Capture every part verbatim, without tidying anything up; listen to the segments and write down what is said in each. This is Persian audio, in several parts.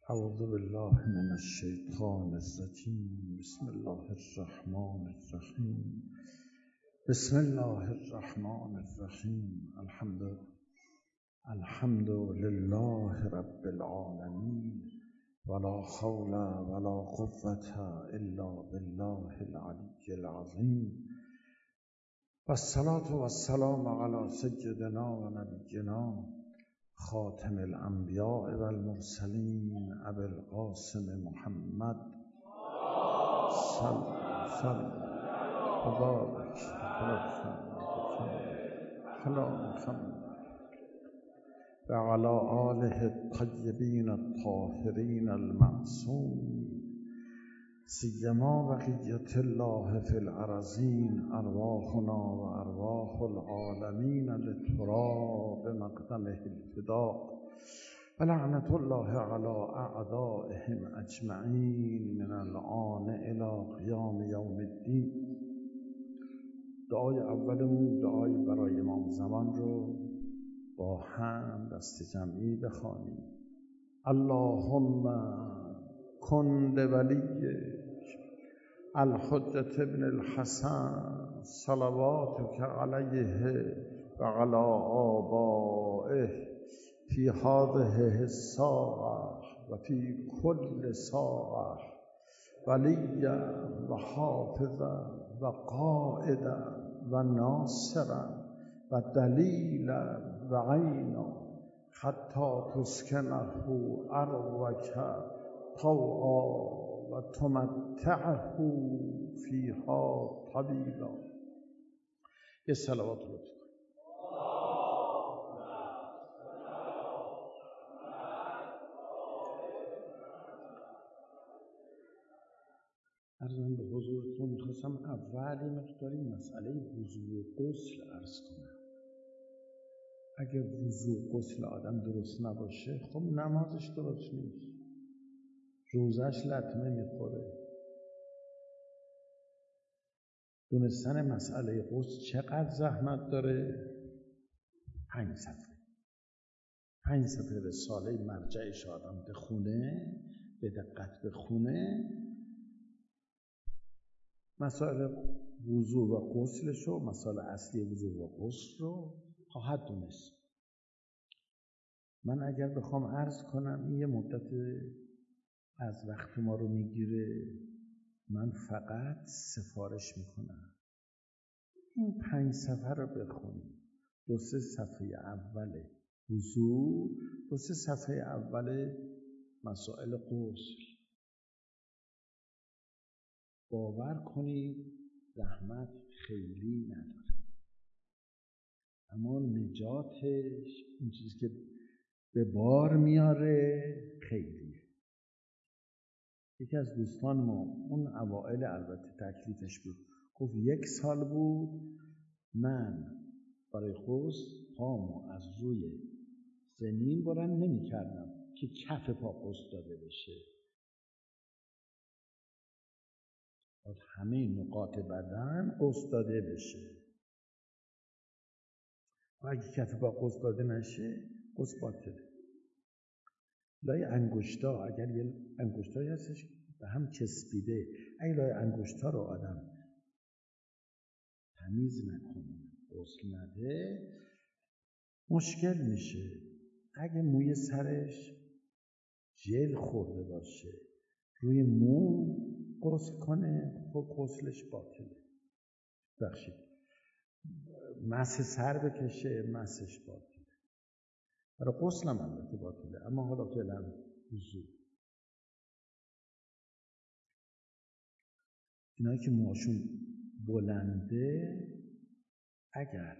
اعوذ بالله من الشیطان الرجیم. بسم الله الرحمن الرحیم. بسم الله الرحمن الرحیم. الحمد الحمد لله رب العالمین ولا حول ولا قوة الا بالله العلی العظیم و الصلاة و السلام علی سیدنا و نبینا خاتم الانبیاء و المرسلین ابی القاسم محمد صلی صلی و بارک علی محمد و علی آله الطیبین الطاهرین المعصومین سیما بقیة الله فی الارضین ارواحنا و ارواح العالمین لتراب مقدمه الفداء و لعنة الله علی اعدائهم اجمعین من الآن الی قیام یوم الدین. دعای اولمون دعای برای امام زمان رو با هم دست جمعی بخوانیم. اللهم کن لولیک الحجة ابن الحسن صلواتك علیه و علی آبائه فی هذه الساعة و فی کل ساعة ولیا و حافظا و قائدا و ناصرا و دلیلا و عینا حتی تسکنه ارضک طوعا و تمتعه فیها طویلا. یه صلوات رو بکنیم. عرضم به حضورتون میخواستم اول مقداری مسئله وضو و غسل عرض کنم. اگه وضو و غسل آدم درست نباشه خب نمازش درست نیست، روزش لطمه میخوره. دونستن مسئله غسل چقدر زحمت داره؟ پنج صفحه پنج صفحه رساله مرجعش آدم بخونه، به دقت بخونه، مسائل وضو و غسلش رو، مسائل اصلی وضو و غسل رو خواهد دونست. من اگر بخوام عرض کنم این یه مدت از وقت ما رو میگیره، من فقط سفارش میکنم این پنج صفحه رو بخونید. دو سه صفحه اول وضو، دو سه صفحه اول مسائل غسل. باور کنید زحمت خیلی نداره، اما نجاتش این چیزی که به بار میاره خیلیه. یکی از دوستان ما اون اوائل البته تکلیفش بود، گفت یک سال بود من برای غسل پامو از روی زمین بلند نمی کردم که کف پا غسل داده بشه. از همه نقاط بدن غسل داده بشه و اگه کف پا غسل داده نشه غسل باطله. لای انگشتا، اگر یه انگشتایی هستش به هم چسبیده، اگه لای انگشتا رو آدم تمیز نکنه، غسل نده، مشکل میشه. اگه موی سرش ژل خورده باشه روی مو غسل کنه خب غسلش باطله. بخشید مسح سر بکشه مسحش باطله. برای غسل هم البته باطله، اما حالا فعلا وضو. اینایی که موهاشون بلنده اگر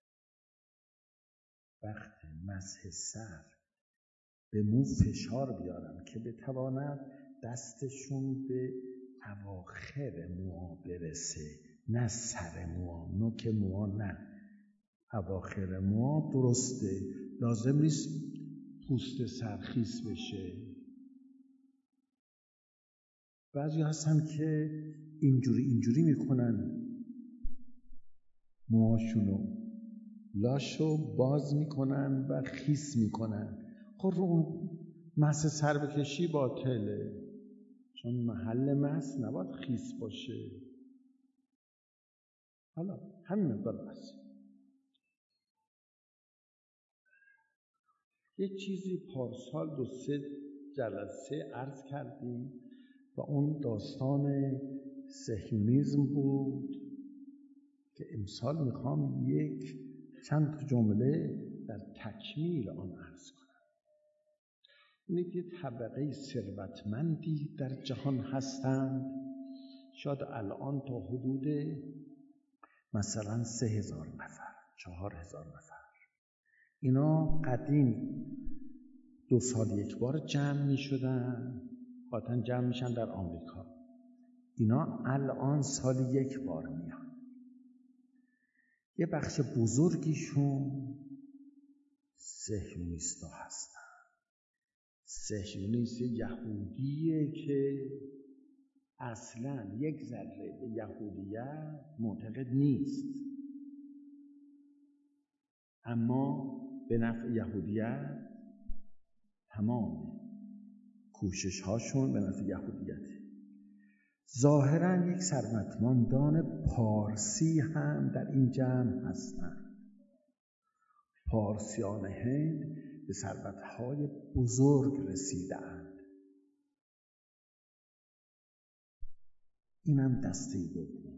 وقت مسح سر به مو فشار بیارن که بتواند دستشون به اواخر موها برسه، نه سر موها، نوک موها نه، اواخر موها درسته. لازم نیست پوست سرخیس بشه. بعضی هستن که اینجوری اینجوری میکنن موهاشونو، لاشو باز میکنن و خیس میکنن. خب رو اون مس سر بکشی باطله، چون محل مس نباید خیس باشه. حالا همین مقدار بس. یه چیزی پارسال دو سه جلسه عرض کردیم و اون داستان صهیونیسم بود که امسال میخوام یک چند تا جمله در تکمیل آن عرض کنم. اینه که طبقه ثروتمندی در جهان هستند، شاید الان تا حدود مثلا سه هزار نفر، چهار هزار نفر. اینا قدیم دو سال یک بار جمع می شدن، قاطعا جمع میشن در آمریکا. اینا الان سال یک بار میان. یه بخش بزرگیشون صهیونیستا هستن. صهیونیست یهودیه که اصلا یک ذره به یهودیت معتقد نیست، اما به نفع یهودیت تمام کوشش هاشون به نفع یهودیت. ظاهراً یک ثروتمندان پارسی هم در این جمع هستند. پارسیان هند به ثروت‌های بزرگ رسیدند. اینم دسته دوم،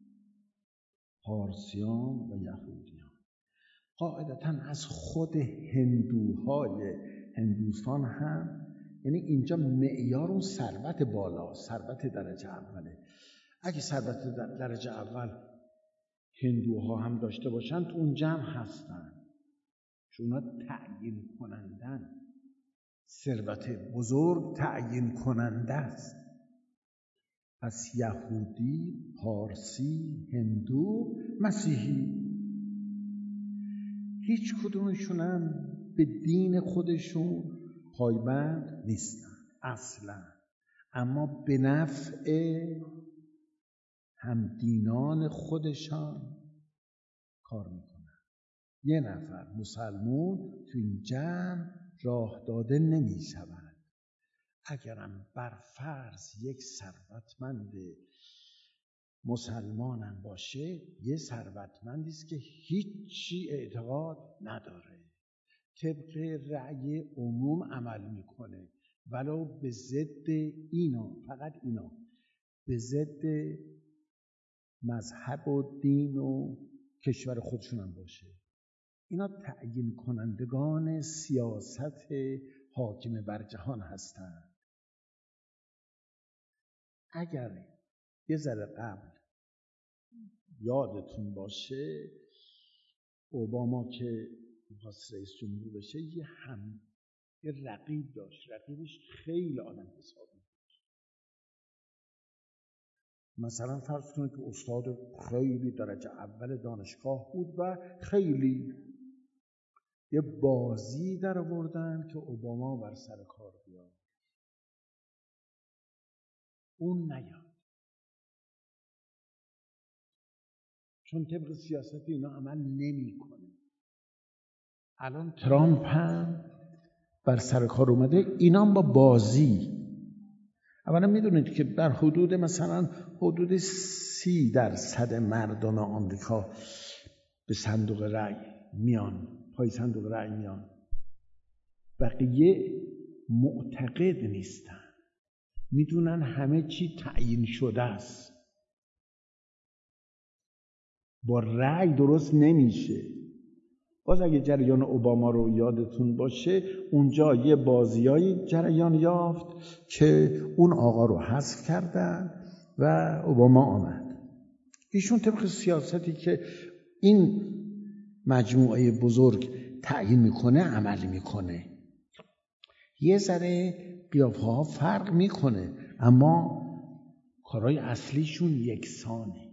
پارسیان و یهودیان. قاعدتاً از خود هندوهای هندوستان هم، یعنی اینجا معیار اون ثروت بالا، ثروت درجه اوله. اگه ثروت درجه اول هندوها هم داشته باشن تو اون جمع هستن، چون اونا تعیین کنندن. ثروت بزرگ تعیین کننده است. پس یهودی، پارسی، هندو، مسیحی، هیچ کدومشون هم به دین خودشون پایبند نیستن اصلا، اما به نفع همدینان خودشان کار میکنن. یه نفر مسلمون تو این جمع راه داده نمی شود. اگرم بر فرض یک ثروتمند مسلمانم باشه، یه ثروتمندی است که هیچی اعتقاد نداره، طبق رأی عموم عمل میکنه، ولو به ضد اینا، فقط اینا به ضد مذهب و دین و کشور خودشون هم باشه. اینا تعیین کنندگان سیاست حاکم بر جهان هستند. اگر یه ذره قبل یادتون باشه، اوباما که می‌خواست رئیس جمهور بشه، یه هم یه رقیب داشت. رقیبش خیلی آدم حسابی بود. مثلا فرض کنید که استاد خیلی درجه اول دانشگاه بود و خیلی یه بازی در آوردن که اوباما بر سر کار بیاد. اون نیاد، چون طبق سیاست اینا عمل نمی‌کنه. الان ترامپ هم بر سر کار اومده، اینا هم با بازی. اولا میدونید که در حدود مثلا حدود سی درصد مردم آمریکا به صندوق رأی میان، پای صندوق رأی میان. بقیه معتقد نیستن، میدونن همه چی تعیین شده است، با رأی درست نمیشه. باز اگه جریان اوباما رو یادتون باشه، اونجا یه بازیایی جریان یافت که اون آقا رو حذف کردن و اوباما آمد. ایشون طبق سیاستی که این مجموعه بزرگ تعیین میکنه عمل میکنه. یه ذره قیافه ها فرق میکنه، اما کارهای اصلیشون یکسانه.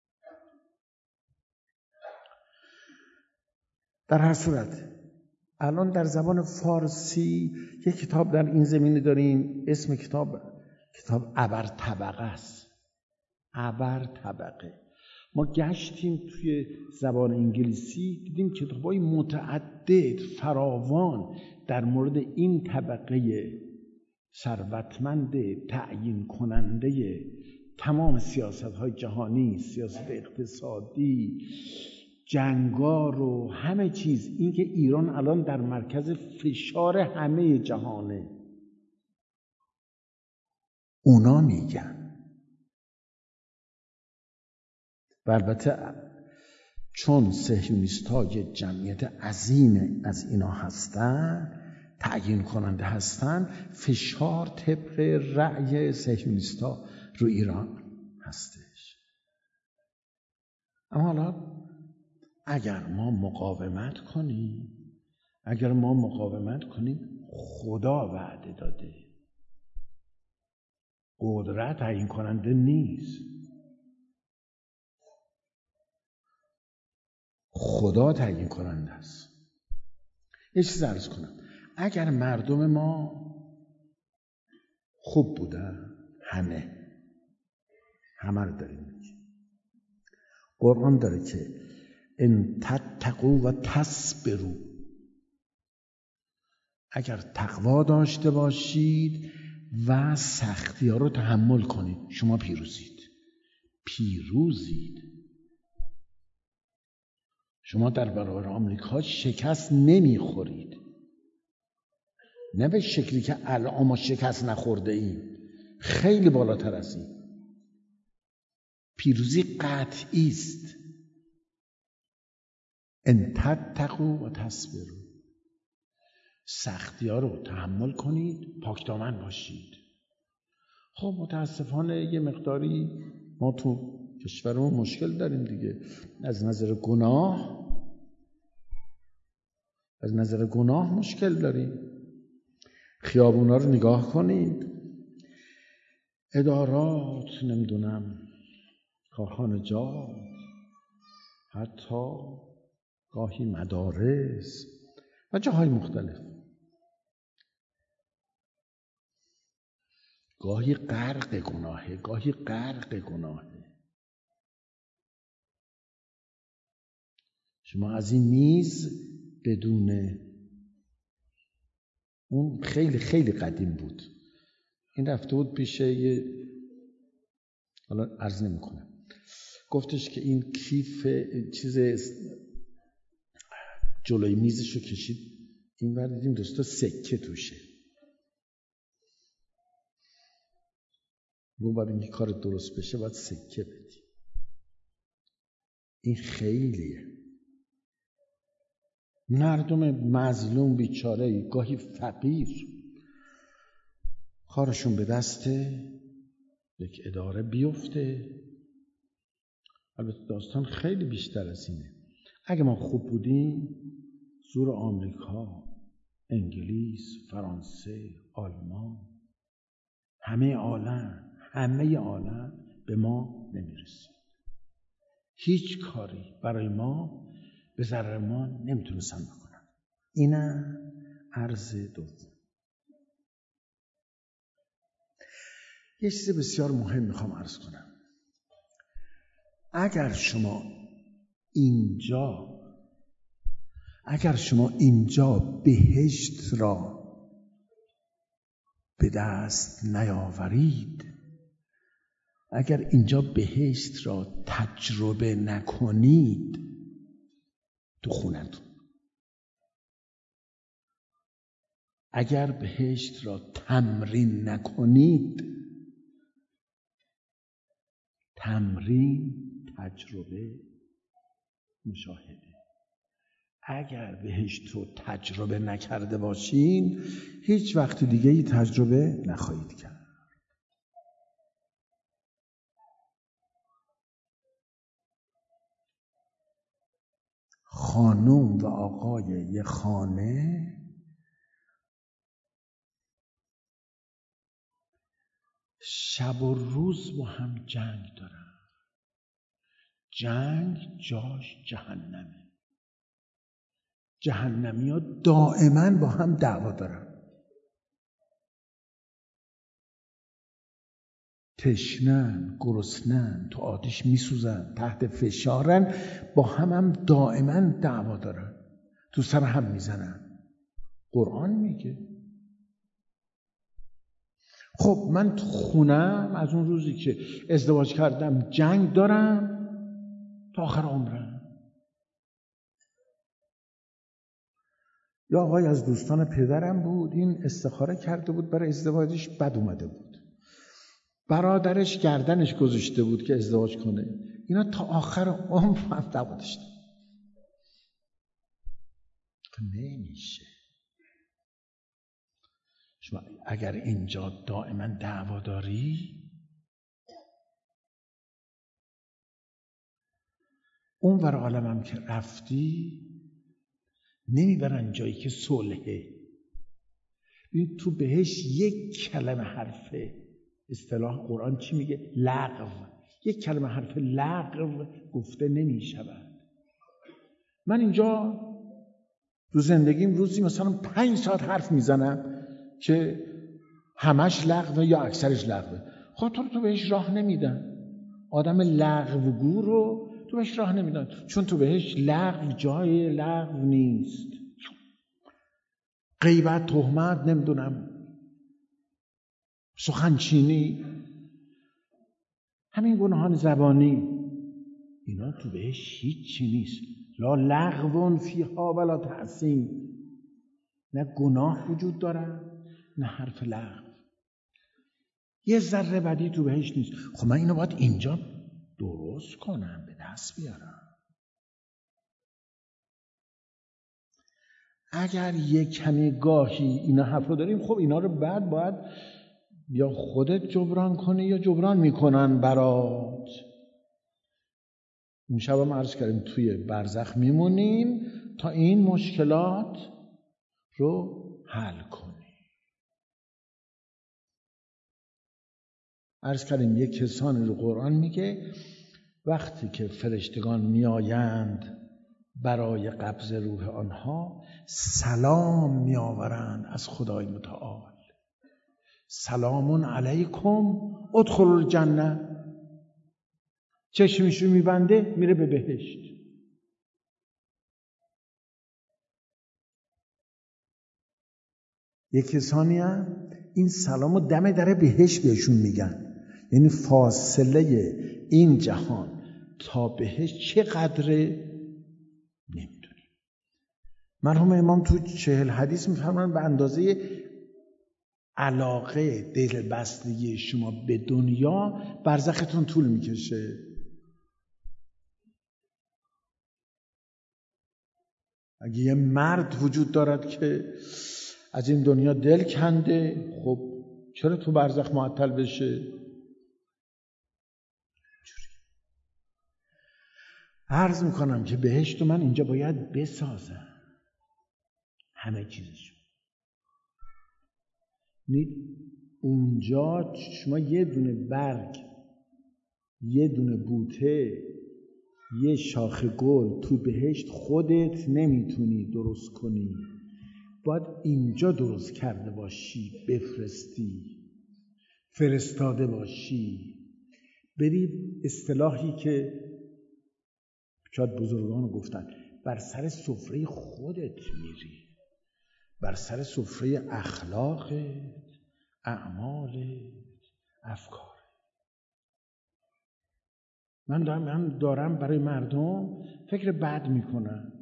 در هر صورت الان در زبان فارسی یک کتاب در این زمینه داریم، اسم کتاب کتاب ابر طبقه است. ابر طبقه. ما گشتیم توی زبان انگلیسی، دیدیم کتاب‌های متعدد فراوان در مورد این طبقه ثروتمند تعیین کننده تمام سیاست‌های جهانی، سیاست اقتصادی، جنگار و همه چیز، این که ایران الان در مرکز فشار همه جهانه، اونا میگن. و البته چون صهیونیست‌ها یه جمعیت عظیم از اینا هستن، تعیین کننده هستن، فشار طبق رأی صهیونیست‌ها رو ایران هستش. اما حالا اگر ما مقاومت کنیم اگر ما مقاومت کنیم خدا وعده داده، قدرت تعیین کننده نیست، خدا تعیین کننده است. یه چیز عرض کنم، اگر مردم ما خوب بودن، همه همه رو داریم میگیم، قرآن داره که ان تتقوا و تصبروا، اگر تقوا داشته باشید و سختی ها رو تحمل کنید، شما پیروزید. پیروزید. شما در برابر آمریکا شکست نمیخورید، نه به شکلی که الان ما شکست نخورده ایم، خیلی بالاتر از این. پیروزی قطعی است. ان تتقوا و تصبروا، سختی ها رو تحمل کنید، پاکدامن باشید. خب متاسفانه یه مقداری ما تو کشورمون مشکل داریم دیگه، از نظر گناه از نظر گناه مشکل داریم. خیابونا رو نگاه کنید، ادارات، نمیدونم کارخانجات، حتی گاهی مدارس و جاهای مختلف، گاهی غرق گناهه گاهی غرق گناهه. شما از این میز بدون اون خیلی خیلی قدیم بود، این رفته بود پیش یه، حالا عرض نمی کنم، گفتش که این کیف چیز جلوی میزشو کشید این ور، دیدیم دوستا سکه توشه. رو باید اینکه کار درست بشه باید سکه بدیم. این خیلیه. مردم مظلوم بیچاره، گاهی فقیر، کارشون به دست یک اداره بیفته. البته داستان خیلی بیشتر از اینه. اگه ما خوب بودیم، زور آمریکا، انگلیس، فرانسه، آلمان، همه عالم همه عالم به ما نمیرسید. هیچ کاری برای ما به ضرر ما نمیتونستن بکنن. اینه عرض دوم. یه چیز بسیار مهم میخوام عرض کنم. اگر شما اینجا اگر شما اینجا بهشت را به دست نیاورید، اگر اینجا بهشت را تجربه نکنید تو خونتون، اگر بهشت را تمرین نکنید، تمرین، تجربه، مشاهده، اگر بهشت رو تجربه نکرده باشین، هیچ وقت دیگه ای تجربه نخواهید کرد. خانم و آقای یه خانه شب و روز با هم جنگ دارن. جنگ جاش جهنمه. جهنمی ها دائما با هم دعوا دارن. تشنن، گرسنن، تو آتش میسوزن، تحت فشارن، با هم هم دائما دعوا دارن، تو سر هم میزنن. قرآن میگه. خب من تو خونم از اون روزی که ازدواج کردم جنگ دارم تا آخر عمرم. یا آقای از دوستان پدرم بود، این استخاره کرده بود برای ازدواجش، بد اومده بود. برادرش گردنش گذاشته بود که ازدواج کنه. اینا تا آخر عمر هم دعوا داشتن. نمیشه. شما اگر اینجا دائما دعوا داری، اون ور عالم هم که رفتی نمیبرن جایی که صلحه. ببین تو بهش یک کلمه حرفه، اصطلاح قرآن چی میگه؟ لغو. یک کلمه حرف لغو گفته نمیشود. من اینجا تو زندگیم روزی مثلا پنج ساعت حرف میزنم که همش لغوه یا اکثرش لغوه. خب تو رو تو بهش راه نمیدن. آدم لغوگو رو تو بهش راه نمیدن، چون تو بهش لغو جای لغو نیست. غیبت، تهمت، نمیدونم سخنچینی، همین گناهان زبانی، اینا تو بهش هیچی نیست. لا لغو فیها ولا تأثیم. نه گناه وجود داره نه حرف لغو. یه ذره بدی تو بهش نیست. خب من اینو باید اینجا درست کنم، به دست بیارم. اگر یک کمی گاهی اینا حرف رو داریم، خب اینا رو بعد باید یا خودت جبران کنی یا جبران میکنن برات. این شب هم عرض کردیم توی برزخ میمونیم تا این مشکلات رو حل کنیم. عرض کردیم یک کسانی رو قرآن میگه وقتی که فرشتگان میآیند برای قبض روح آنها، سلام میآورند از خدای متعال. سلام علیکم ادخلوا الجنه. چشمشو میبنده میره به بهشت. یک کسانی هم این سلامو دم در بهشت بهشون میگن. یعنی فاصله این جهان تا بهشت چقدره نمیدونی. مرحوم امام تو چهل حدیث میفرمان به اندازه علاقه دل بستگی شما به دنیا برزختون طول میکشه. اگه یه مرد وجود دارد که از این دنیا دل کنده، خب چرا تو برزخ معطل بشه؟ عرض میکنم که بهشت من اینجا باید بسازم همه چیزشو. اونجا شما یه دونه برگ، یه دونه بوته، یه شاخه گل تو بهشت خودت نمیتونی درست کنی. باید اینجا درست کرده باشی، بفرستی، فرستاده باشی. بری اصطلاحی که شاید بزرگان گفتن، بر سر سفره خودت میری، بر سر سفره اخلاقت، اعمالت، افکار. من دارم, من دارم برای مردم فکر بد میکنم.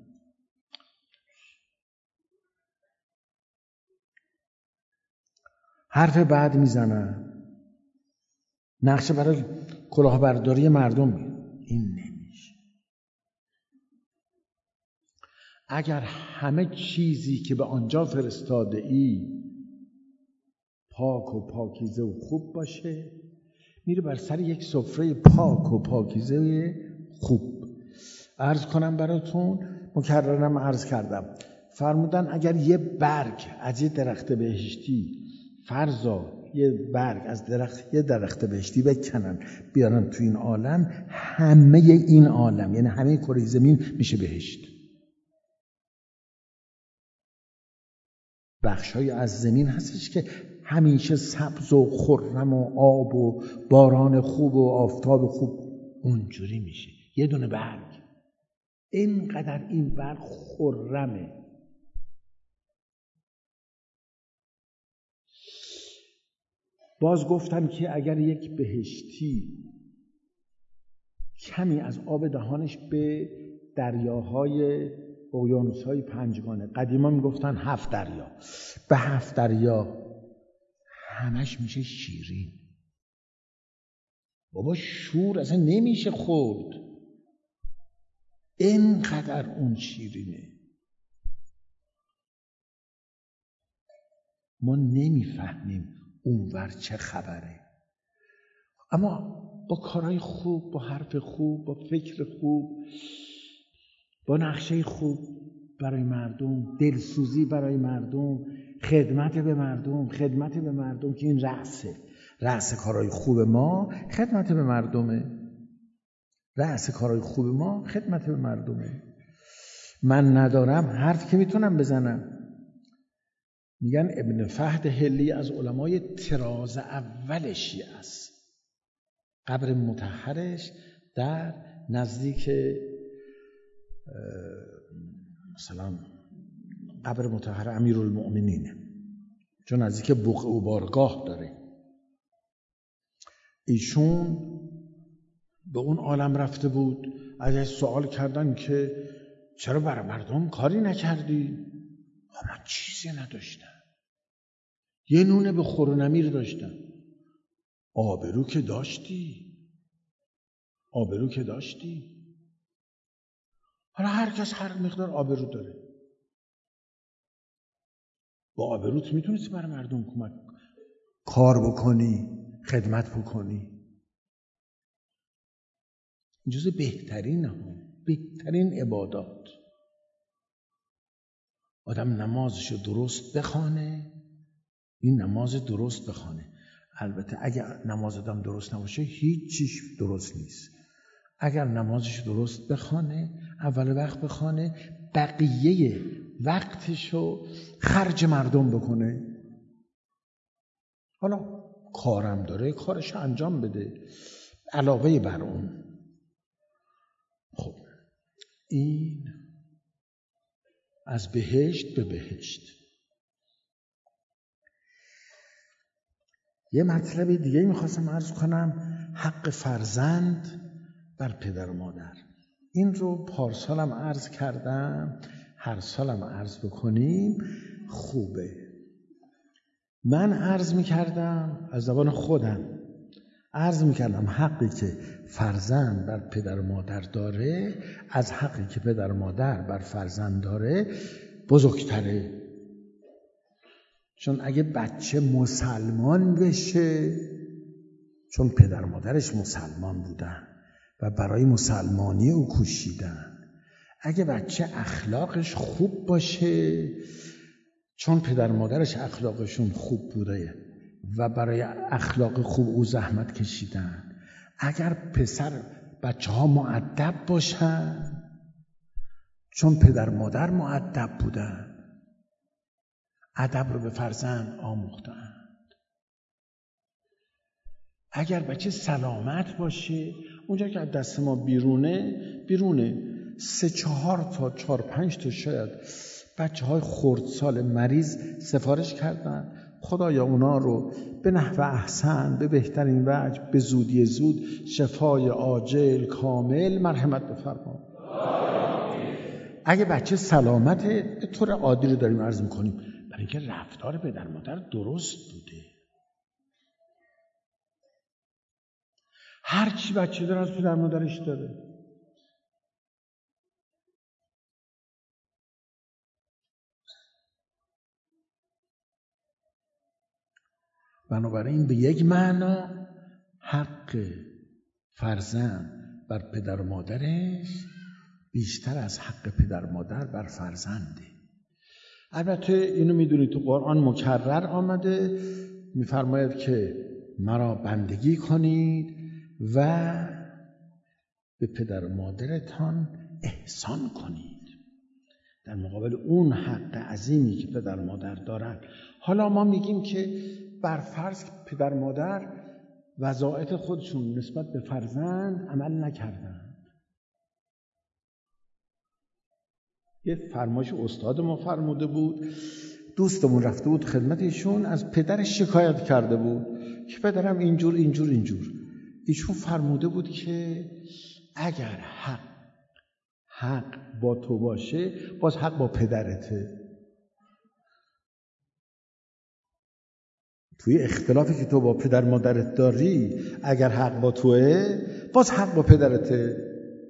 حرف بد میزنم، نقشه برای کلاهبرداری مردم میزنم. این نمیشه. اگر همه چیزی که به آنجا فرستاده ای پاک و پاکیزه و خوب باشه، میره بر سر یک سفره پاک و پاکیزه خوب. عرض کنم براتون، مکررم عرض کردم، فرمودن اگر یه برگ از یه درخت بهشتی، فرضا یه برگ از درخت یه درخت بهشتی بکنن بیارن تو این عالم، همه این عالم یعنی همه کره زمین میشه بهشت. بخشای از زمین هستش که همیشه سبز و خرم و آب و باران خوب و آفتاب خوب، اونجوری میشه. یه دونه برگ، اینقدر این برگ خرمه، باز گفتن که اگر یک بهشتی کمی از آب دهانش به دریاهای اقیانوس‌های پنجگانه، قدیما میگفتن هفت دریا، به هفت دریا همش میشه شیرین. بابا شور اصلا نمیشه خورد، اینقدر اون شیرینه. ما نمیفهمیم اونور چه خبره، اما با کارهای خوب، با حرف خوب، با فکر خوب، با نقشه خوب برای مردم، دلسوزی برای مردم، خدمت به مردم، خدمت به مردم که این رأسه رأس کارهای خوب ما، خدمت به مردمه. رأس کارهای خوب ما خدمت به مردمه. من ندارم حرف که میتونم بزنم. میگن ابن فهد حلی از علمای طراز اول شیعه است. قبر مطهرش در نزدیک مثلا قبر مطهر امیرالمؤمنینه، چون نزدیک بقعه و بارگاه داره. ایشون به اون عالم رفته بود، ازش سوال کردن که چرا برای مردم کاری نکردی؟ من چیزی نداشتم، یه نونه به خور و نمیر داشتم. آبرو که داشتی، آبرو که داشتی. حالا هر کس هر مقدار آبرو داره. با آبروت میتونستی برای مردم کمک کار بکنی، خدمت بکنی. جز بهترین ها، بهترین عبادات. آدم نمازشو درست بخوانه، این نماز درست بخوانه. البته اگر نماز آدم درست نباشه هیچ چیش درست نیست. اگر نمازش درست بخوانه، اول وقت بخوانه، بقیه وقتشو خرج مردم بکنه. حالا کارم داره، کارش انجام بده علاوه بر اون. خب این از بهشت به بهشت. یه مطلب دیگه میخواستم عرض کنم، حق فرزند بر پدر و مادر. این رو پارسالم عرض کردم، هر سالم عرض بکنیم خوبه. من عرض میکردم از زبان خودم، عرض میکردم حقی که فرزند بر پدر و مادر داره از حقی که پدر و مادر بر فرزند داره بزرگتره. چون اگه بچه مسلمان بشه، چون پدر و مادرش مسلمان بودن و برای مسلمانی او کوشیدن، اگه بچه اخلاقش خوب باشه، چون پدر و مادرش اخلاقشون خوب بوده و برای اخلاق خوب او زحمت کشیدن، اگر پسر بچه ها مؤدب باشن، چون پدر و مادر مؤدب بودن، ادب رو به فرزند آموختند. اگر بچه سلامت باشه، اونجا که از دست ما بیرونه بیرونه سه چهار تا چهار پنج تا شاید بچه های خردسال مریض سفارش کردن، خدایا اونا رو به نحو احسن، به بهترین وجه، به زودی زود شفای عاجل کامل مرحمت بفرما. اگه بچه سلامته، به طور عادی رو داریم عرض میکنیم، برای اینکه رفتار پدر مادر درست بوده. هر چی بچه داره از پدر مادرش داره. بنابراین به یک معنا حق فرزند بر پدر و مادرش بیشتر از حق پدر و مادر بر فرزنده. البته اینو میدونید تو قرآن مکرر آمده، میفرماید که مرا بندگی کنید و به پدر و مادرتان احسان کنید، در مقابل اون حق عظیمی که پدر و مادر دارن. حالا ما میگیم که بر فرض پدر و مادر وظایف خودشون نسبت به فرزند عمل نکردن. یه فرمایش استاد ما فرموده بود، دوستمون رفته بود خدمت ایشون، از پدرش شکایت کرده بود که پدرم اینجور اینجور اینجور. ایشون فرموده بود که اگر حق حق با تو باشه، باز حق با پدرته. توی اختلافی که تو با پدر مادرت داری، اگر حق با توه، باز حق با پدرته.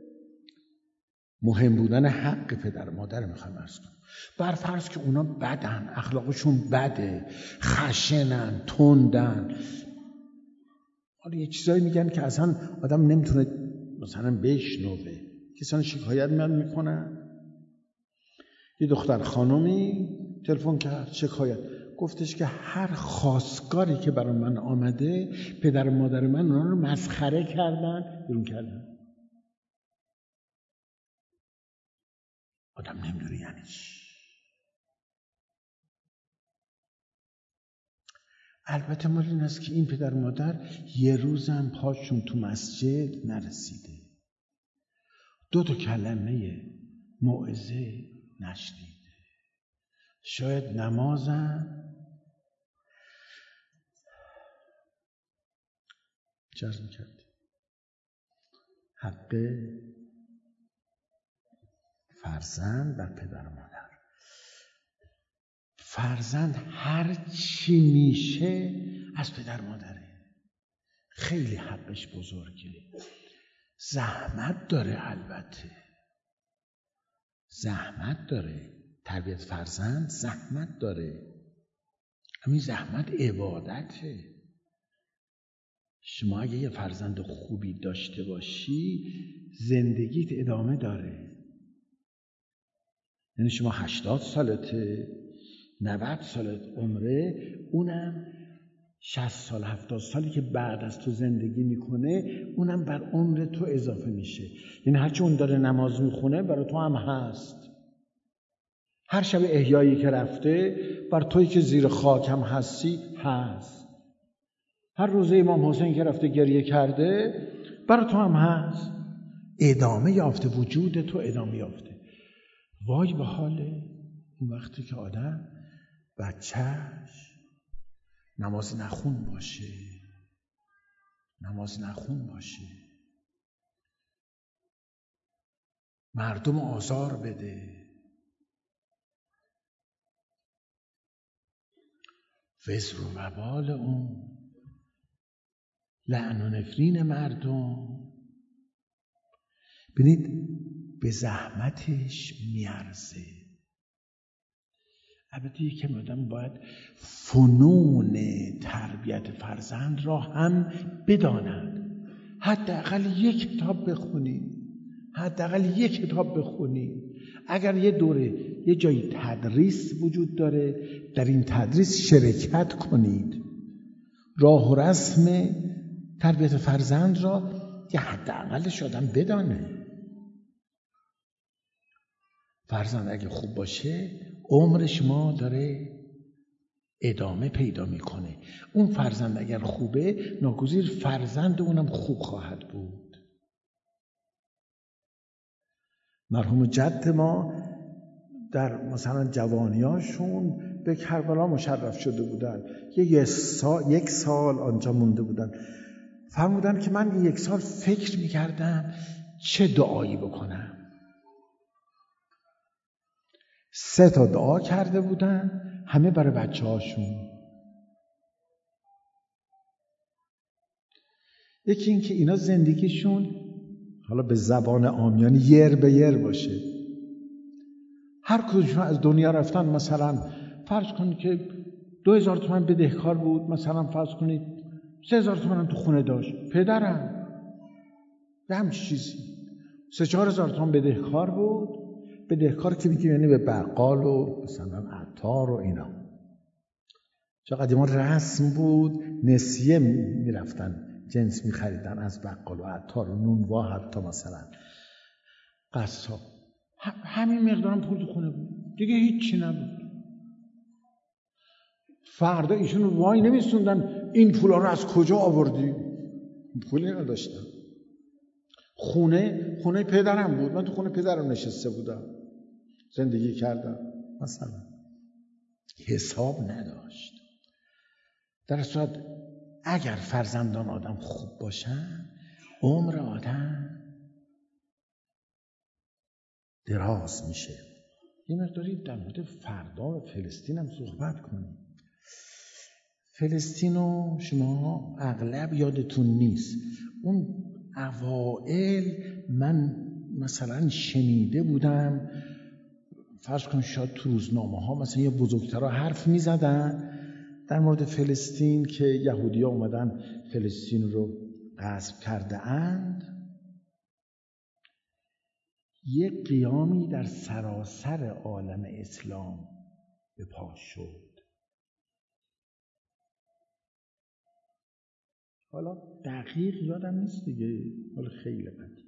مهم بودن حق پدر مادر میخوایم عرض کنم. بر فرض که اونا بدن، اخلاقشون بده، خشنن، تندن، حالا یه چیزایی میگن که اصلا آدم نمیتونه مثلا بشنوه، کسان شکایت میاد میکنن. یه دختر خانومی تلفن کرد شکایت، گفتش که هر خواستگاری که برای من آمده، پدر و مادر من اونا رو مسخره کردن، بیرون کردن. آدم نمیدونه یعنی چی. البته مال این است که این پدر و مادر یه روزم پاشون تو مسجد نرسیده، دو تا کلمه موعظه نشنیده، شاید نمازم جرم کرده. حق فرزند بر پدر و مادر. فرزند هر چی میشه از پدر مادره، خیلی حقش بزرگه. زحمت داره، البته زحمت داره، تربیت فرزند زحمت داره. همین زحمت عبادته. شما اگه یه فرزند خوبی داشته باشی، زندگیت ادامه داره. یعنی شما هشتاد سالته، نود سالت عمره، اونم شصت سال هفتاد سالی که بعد از تو زندگی میکنه، اونم بر عمر تو اضافه میشه. یعنی هرچی اون داره نماز میخونه برای تو هم هست. هر شب احیایی که رفته بر تویی که زیر خاک هم هستی هست. هر روز امام حسین که رفته گریه کرده برای تو هم هست. ادامه یافته، وجود تو ادامه یافته. وای به حال اون وقتی که آدم بچهش نماز نخون باشه، نماز نخون باشه، مردم آزار بده، وزر و وبال اون، لعن و نفرین مردم. ببینید به زحمتش میارزه. البته یکم آدم باید فنون تربیت فرزند را هم بداند. حداقل یک کتاب بخونید، حداقل یک کتاب بخونید. اگر یه دوره یه جایی تدریس وجود داره، در این تدریس شرکت کنید. راه و رسم تربیت فرزند را یه حداقلش آدم بدانه. فرزند اگه خوب باشه، عمر شما داره ادامه پیدا میکنه. اون فرزند اگر خوبه، ناگزیر فرزند اونم خوب خواهد بود. مرحوم جد ما در مثلا جوانیاشون به کربلا مشرف شده بودن، یک سال, یک سال آنجا مونده بودن. فرمودن که من این یک سال فکر میکردم چه دعایی بکنم. سه تا دعا کرده بودن، همه برای بچه هاشون. یکی این که اینا زندگیشون حالا به زبان عامیانه یر به یر باشه. هر کدومشون از دنیا رفتن، مثلا فرض کنید که دو هزار تومن بدهکار بود، مثلا فرض کنید سه هزار تومن هم تو خونه داشت. پدرم به همچین چیزی سه چهار هزار تومن بدهکار بود. بدهکار که میگه یعنی به بقال و مثلا عطار و اینا. چون قدیما رسم بود، نسیه میرفتن جنس میخریدن از بقال و عطار و نونوا، حتی مثلا قصاب. همین مقدارم پول تو خونه بود، دیگه هیچی نبود. فردا ایشون وای نمیستوندن این پولا رو از کجا آوردی؟ پولی نداشتم. خونه خونه پدرم بود، من تو خونه پدرم نشسته بودم، زندگی کردم. مثلا حساب نداشت. در صورت اگر فرزندان آدم خوب باشن عمر آدم دراز میشه. یه مقداری در مورد فردا و فلسطین هم صحبت کنیم. فلسطین رو شما اغلب یادتون نیست. اون اوائل من مثلا شنیده بودم، فرض کن شاید تو روزنامه ها مثلا یه بزرگترها حرف می زدن در مورد فلسطین که یهودی ها اومدن فلسطین رو غصب کرده اند. یه قیامی در سراسر عالم اسلام به پا شد. حالا دقیق یادم نیست دیگه، حالا خیلی قدیم.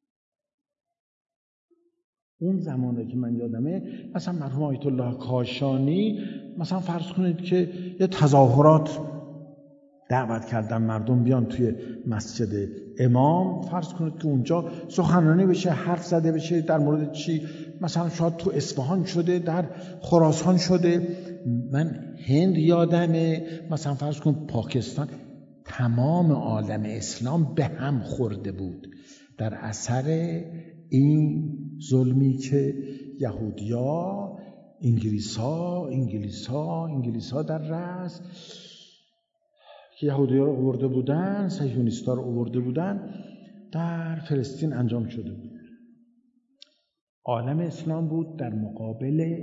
اون زمانه که من یادمه مثلا مرحوم آیت الله کاشانی مثلا فرض کنید که یه تظاهرات دعوت کردن مردم بیان توی مسجد امام، فرض کنید که اونجا سخنرانی بشه، حرف زده بشه در مورد چی، مثلا شاید تو اصفهان شده، در خراسان شده، من هند یادمه، مثلا فرض کن پاکستان. تمام عالم اسلام به هم خورده بود در اثر این ظلمی که یهودیا انگلیسا انگلیسا انگلیسا در رأس که یهودیا رو آورده بودن، صهیونیستا رو آورده بودن، در فلسطین انجام شده بود. عالم اسلام بود در مقابل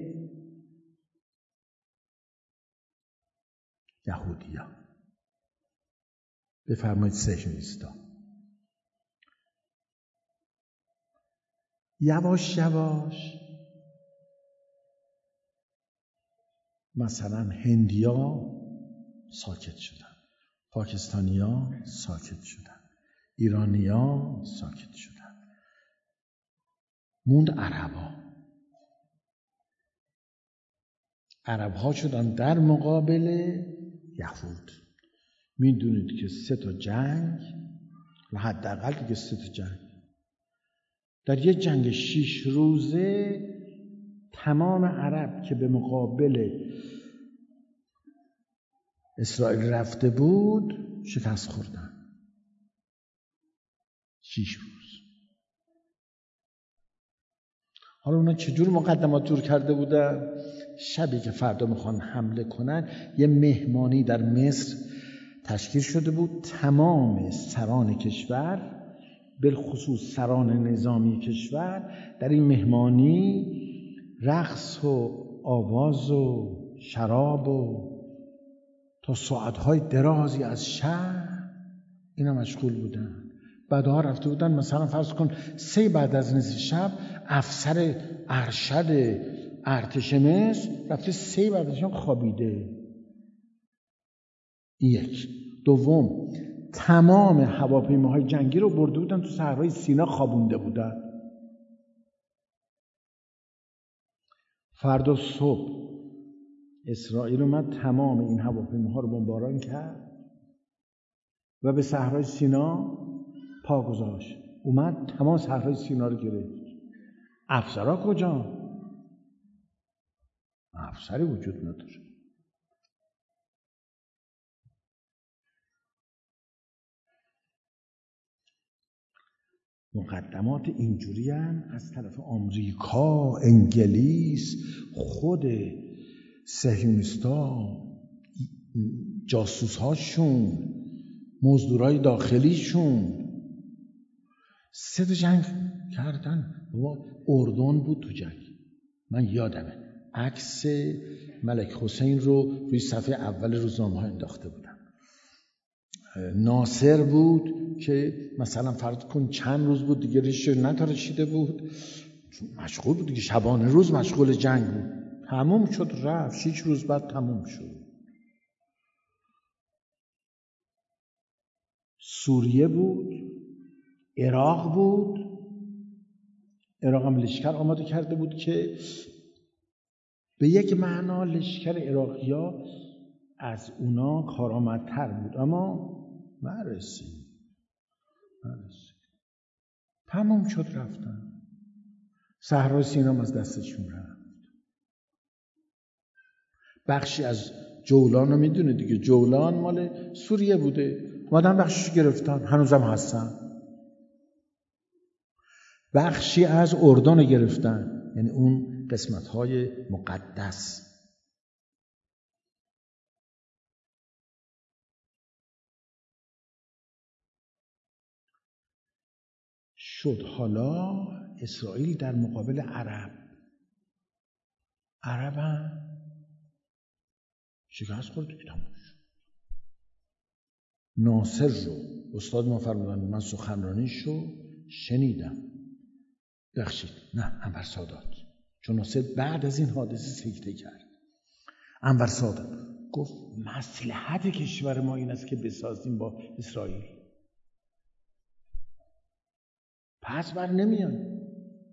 یهودیا. بفرمایید صهیونیستا. یواش یواش مثلا هندیا ساکت شدن، پاکستانیا ساکت شدن، ایرانیا ساکت شدن، موند عربا. عربها شدن در مقابل یهود. میدونید که سه تا جنگ، حداقل دیگه سه تا جنگ، در یه جنگ شیش روزه تمام عرب که به مقابل اسرائیل رفته بود شکست خوردن. شیش روز. حالا اونا چجور مقدمات جور کرده بودن؟ شبی که فردا میخوان حمله کنن یه مهمانی در مصر تشکیل شده بود. تمام سران کشور، بالخصوص سران نظامی کشور، در این مهمانی رقص و آواز و شراب و تا ساعتهای درازی از شب اینا مشغول بودن. بعدها رفته بودن مثلا فرض کن سه بعد از نصف شب افسر ارشد ارتش مصر رفته سه بعد از شب خوابیده. یک. دوم، تمام هواپیماهای جنگی رو برده بودن تو صحرای سینا خوابونده بودن. فردا صبح اسرائیل اومد تمام این هواپیماها رو بمباران کرد و به صحرای سینا پا گذاشت. اومد تمام صحرای سینا رو گرفت. افسرها کجا؟ افسری وجود نداره. مقدمات اینجوری هم از طرف آمریکا، انگلیس، خود صهیونیستا، جاسوس‌هاشون، مزدورای داخلیشون سه تا جنگ کردن. بابا اردن بود تو جنگ. من یادمه عکس ملک حسین رو روی صفحه اول روزنامه‌ها انداخته بودن. ناصر بود که مثلا فرض کن چند روز بود دیگه ریش نتراشیده بود، مشغول بود دیگه، شبانه روز مشغول جنگ بود. تموم شد رفت. شیش روز بعد تموم شد. سوریه بود، عراق بود. عراق هم لشکر آماده کرده بود که به یک معنا لشکر عراقی‌ها از اونا کارآمدتر بود، اما نرسید. نرسید. تموم شد رفتن. صحرای سینا از دستشون رفت. بخشی از جولان رو میدونه دیگه، جولان مال سوریه بوده، اومدن بخشش گرفتن، هنوزم هستن. بخشی از اردن گرفتن، یعنی اون قسمت‌های مقدس. شد حالا اسرائیل در مقابل عرب. عرب هم شکست خورد دیگه، تموم شد. ناصر رو استاد ما فرمودن، من سخنرانیشو شنیدم، بخشید نه انور سادات، چون ناصر بعد از این حادثه سکته کرد. انور سادات گفت مصلحت کشور ما این است که بسازیم با اسرائیل، پس بر نمیان.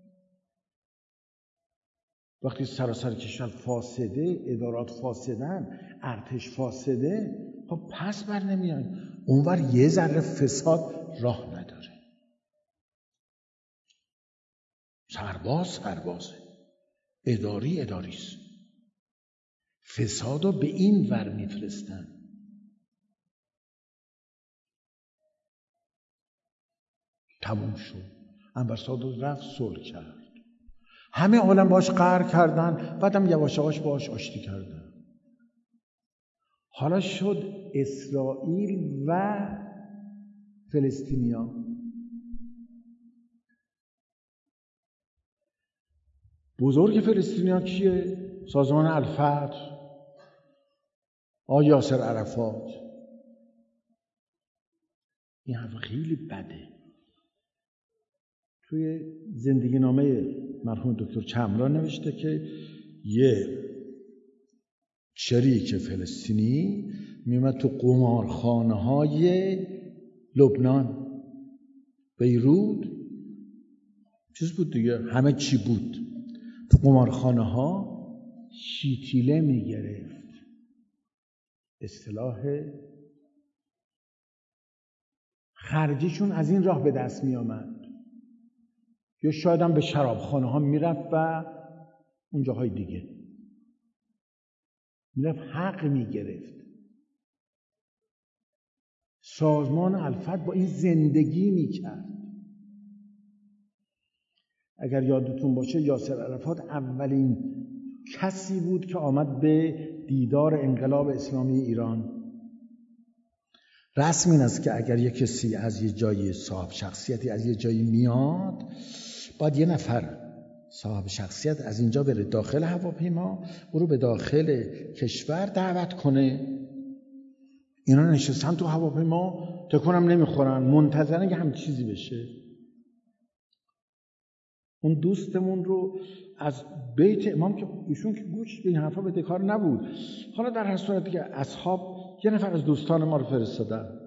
وقتی سراسر کشور فاسده، ادارات فاسدن، ارتش فاسده، خب پس بر نمیان. اونور یه ذره فساد راه نداره. سرباز سربازه، اداری اداریست، فساد رو به این ور میفرستن. تموم شد. انور سادات رفت صلح کرد، همه عالم باش قهر کردن، بعدم یواش یواش باش آشتی کردن. حالا شد اسرائیل و فلسطینیا. بزرگ فلسطینیا کیه؟ سازمان الفتح، آقای یاسر عرفات. این حرف خیلی بده. توی زندگی نامه مرحوم دکتر چمران نوشته که یه شریک فلسطینی میومد تو قمارخانه های لبنان، بیروت، چیز بود دیگه، همه چی بود، تو قمارخانه ها شیتیله میگرفت. اصطلاح خرجشون از این راه به دست می آمد، یا شاید هم به شرابخانه ها میرفت و اون جاهای دیگه میرفت حق میگرفت. سازمان الفتح با این زندگی میکرد. اگر یادتون باشه یاسر عرفات اولین کسی بود که آمد به دیدار انقلاب اسلامی ایران. رسم این است که اگر یک کسی از یه جایی صاحب شخصیتی از یه جایی میاد، باید یه نفر صاحب شخصیت از اینجا بره داخل هواپیما، او رو به داخل کشور دعوت کنه. اینا نشستن تو هواپیما، تکونم نمیخورن، منتظرن که هم چیزی بشه. اون دوستمون رو از بیت امام که ایشون که گوش به این حرفا به دکار نبود، حالا در هر صورتی که اصحاب یه نفر از دوستان ما رو فرستادن،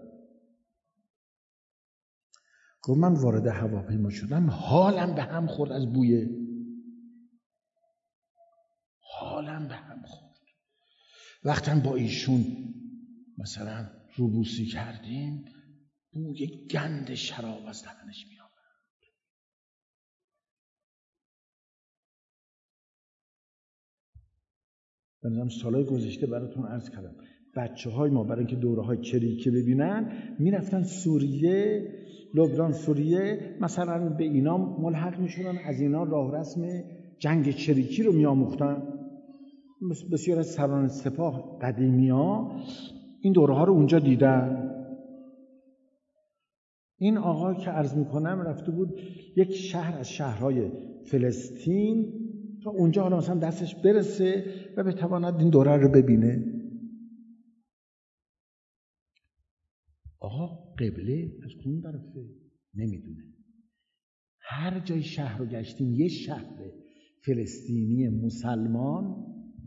گفت من وارد هواپیما شدم، حالم به هم خورد از بوی، حالم به هم خورد. وقتی با ایشون مثلا روبوسی کردیم، بوی گند شراب از دهنش می آمد. بنظرم سالهای گذشته براتون عرض کردم، بچه های ما برای اینکه دوره های چریکی ببینن میرفتن سوریه، لبنان، سوریه، مثلا به اینا ملحق میشدن، از اینا راه رسم جنگ چریکی رو میآموختن. بسیار از سران سپاه قدیمی ها این دوره ها رو اونجا دیدن. این آقا که عرض میکنم رفته بود یک شهر از شهرهای فلسطین تا اونجا حالا مثلا دستش برسه و بتواند این دوره رو ببینه. آقا قبله از کدوم طرفه نمیدونه. هر جای شهر رو گشتیم یه شهر فلسطینی مسلمان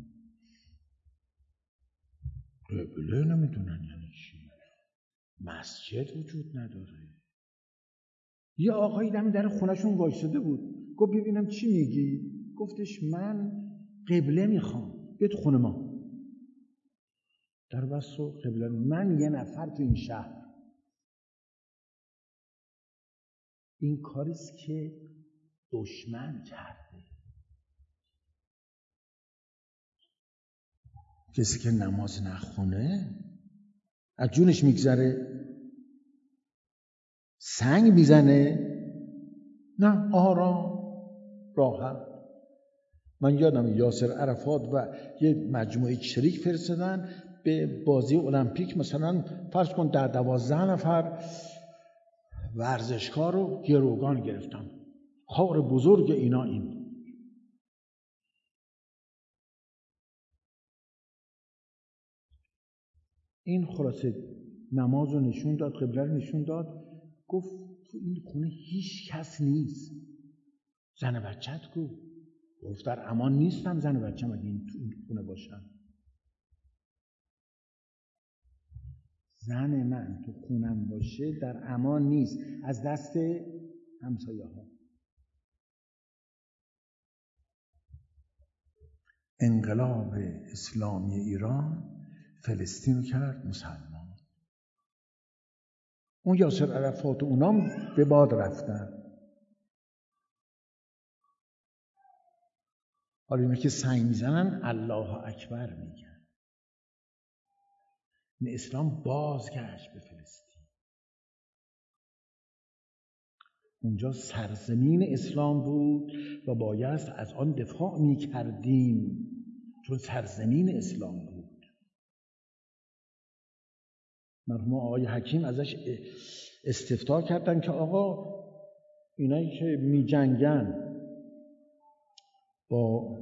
قبله نمیدونن یعنی چی، مسجد وجود نداره. یه آقایی دم در خونه‌شون وایساده بود، گفت ببینم چی میگی؟ گفتش من قبله میخوام، بیا تو خونه ما. در بس و قبله، من یه نفر تو این شهر، این کاریست که دشمن کرده. کسی که نماز نخونه از جونش میگذره، سنگ میزنه، نه آرام راحت. من یادم یاسر عرفات و یه مجموعه شریک فرستادن به بازی المپیک، مثلا فرض کن در دوازده نفر ورزشکار رو گروگان گرفتن، کار بزرگ اینا این. این خلاصه نماز رو نشون داد، قبله رو نشون داد، گفت تو این خونه هیچ کس نیست، زن بچت کو؟ گفت در امان نیستم زن بچم اگه این تو این خونه باشن. زن من تو خونم باشه در امان نیست از دست همسایه ها. انقلاب اسلامی ایران فلسطین رو کرد مسلمان. اون یاسر عرفات و اونام به باد رفتن. حالا اینا که سنگ میزنن الله اکبر میگن. این اسلام بازگشت به فلسطین. اونجا سرزمین اسلام بود و بایست از آن دفاع میکردیم چون سرزمین اسلام بود. مرحوم آقای حکیم ازش استفتاء کردن که آقا اینایی که می جنگن با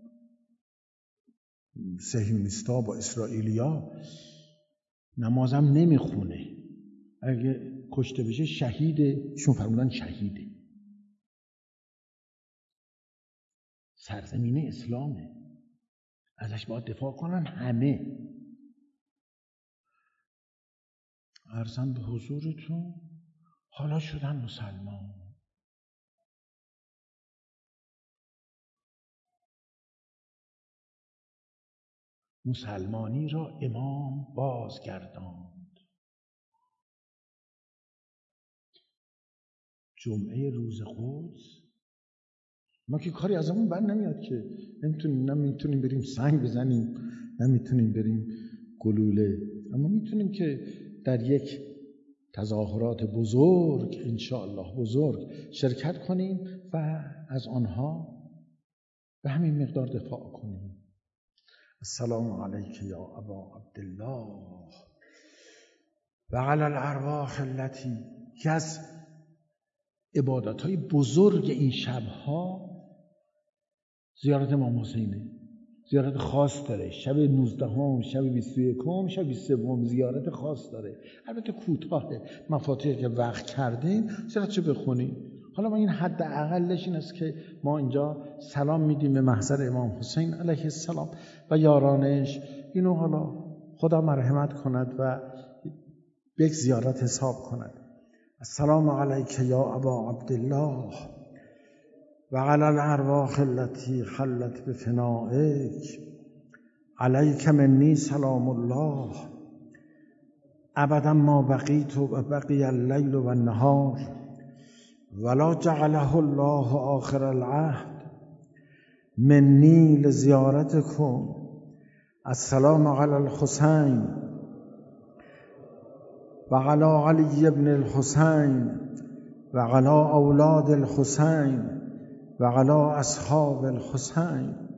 صهیونیستا با اسرائیلیا نمازم نمیخونه، اگه کشته بشه شهیده، شون فرمودن شهیده. سرزمین اسلامه، ازش باید دفاع کنن همه. عرضم به حضورتون حالا شدن مسلمان. مسلمانی را امام بازگرداند. جمعه روز قدس ما که کاری از همون بر نمیاد که نمیتونیم نمیتونیم بریم سنگ بزنیم، نمیتونیم بریم گلوله، اما میتونیم که در یک تظاهرات بزرگ انشاءالله بزرگ شرکت کنیم و از آنها به همین مقدار دفاع کنیم. السلام علیک یا ابا عبدالله و علی الارواح التي. که از عبادت‌های بزرگ این شب‌ها زیارت امام حسینه. زیارت خاص داره، شب نوزدهم، شب بیست و یکم، شب بیست و سوم زیارت خاص داره. البته کوتاهه، مفاتیحی که وقت کردیم زیارتشو بخونیم. حالا ما این حد اقلش این است که ما اینجا سلام میدیم به محضر امام حسین علیه السلام و یارانش. اینو حالا خدا مرحمت کند و یک زیارت حساب کند. السلام علیک یا ابا عبدالله و علی الارواح التي حلت بفنائک علیک منی سلام الله ابدا ما بقیت و بقی اللیل و النهار ولا جعله الله آخر العهد منی لزیارتکم. السلام علی الحسین و علی علی ابن الحسین و علی اولاد الحسین و علی اصحاب الحسین.